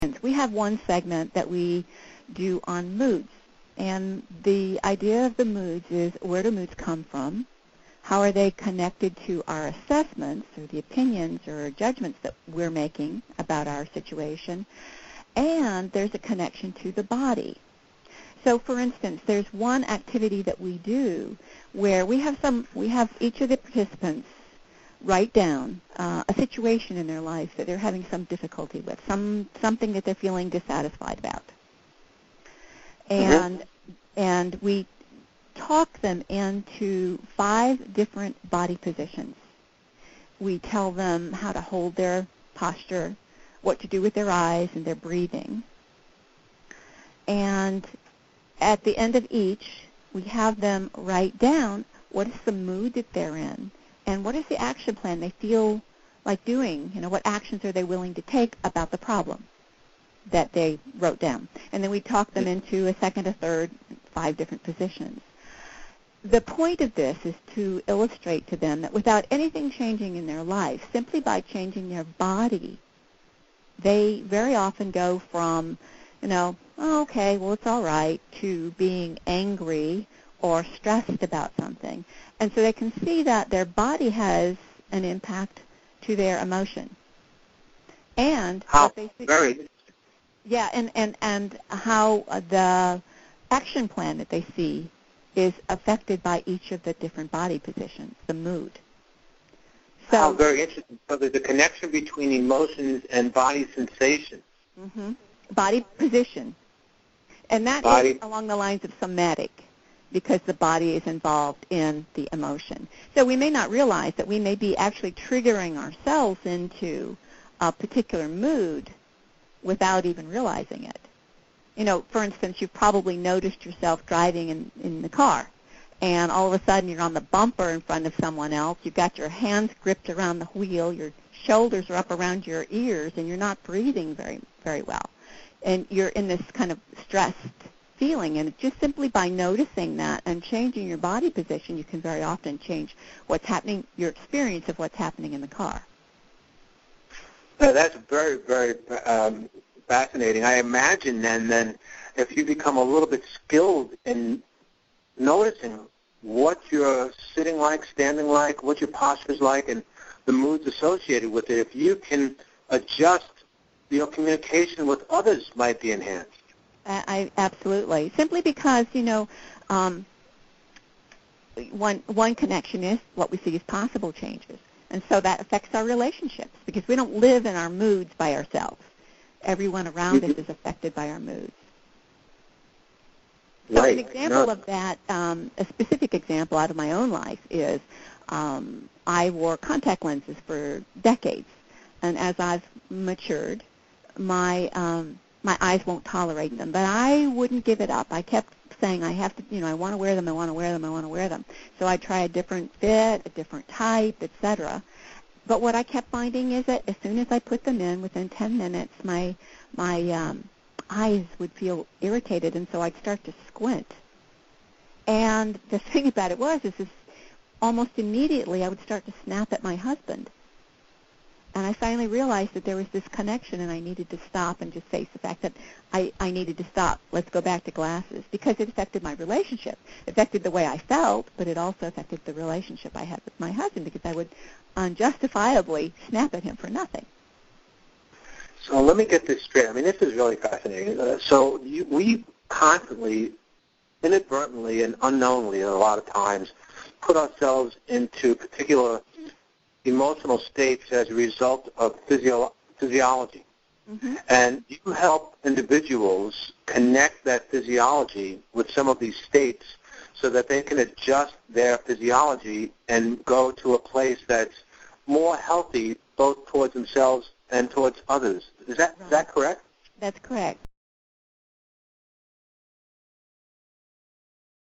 we have one segment that we do on moods. And the idea of the moods is, where do moods come from? How are they connected to our assessments or the opinions or judgments that we're making about our situation? And there's a connection to the body. So, for instance, there's one activity that we do where we have each of the participants write down a situation in their life that they're having some difficulty with, something that they're feeling dissatisfied about. And we talk them into 5 different body positions. We tell them how to hold their posture, what to do with their eyes and their breathing. And at the end of each, we have them write down what is the mood that they're in and what is the action plan they feel like doing. What actions are they willing to take about the problem that they wrote down. And then we talk them into a second, a third, 5 different positions. The point of this is to illustrate to them that without anything changing in their life, simply by changing their body, they very often go from, oh, okay, well, it's all right, to being angry or stressed about something. And so they can see that their body has an impact to their emotion. And what they see, yeah, and how the action plan that they see is affected by each of the different body positions, the mood. So, very interesting. So there's a connection between emotions and body sensations. Mm-hmm. Body position. And that is along the lines of somatic, because the body is involved in the emotion. So we may not realize that we may be actually triggering ourselves into a particular mood without even realizing it. For instance, you've probably noticed yourself driving in the car, and all of a sudden you're on the bumper in front of someone else. You've got your hands gripped around the wheel, your shoulders are up around your ears, and you're not breathing very, very well. And you're in this kind of stressed feeling, and just simply by noticing that and changing your body position, you can very often change what's happening, your experience of what's happening in the car. That's very, very fascinating. I imagine then if you become a little bit skilled in noticing what you're sitting like, standing like, what your posture is like, and the moods associated with it, if you can adjust, communication with others might be enhanced. Absolutely. Simply because, one connection is what we see as possible changes. And so that affects our relationships, because we don't live in our moods by ourselves. Everyone around us is affected by our moods. So an example of that, a specific example out of my own life is I wore contact lenses for decades. And as I've matured, my eyes won't tolerate them. But I wouldn't give it up. I kept saying, I have to, I want to wear them, I want to wear them, I want to wear them. So I try a different fit, a different type, etc. But what I kept finding is that as soon as I put them in, within 10 minutes, my eyes would feel irritated, and so I'd start to squint. And the thing about it is almost immediately I would start to snap at my husband. And I finally realized that there was this connection, and I needed to stop and just face the fact that I needed to stop. Let's go back to glasses, because it affected my relationship. It affected the way I felt, but it also affected the relationship I had with my husband, because I would unjustifiably snap at him for nothing. So let me get this straight. I mean, this is really fascinating. We constantly, inadvertently and unknowingly, a lot of times, put ourselves into particular emotional states as a result of physiology. Mm-hmm. And you help individuals connect that physiology with some of these states so that they can adjust their physiology and go to a place that's more healthy both towards themselves and towards others. Is that correct? That's correct.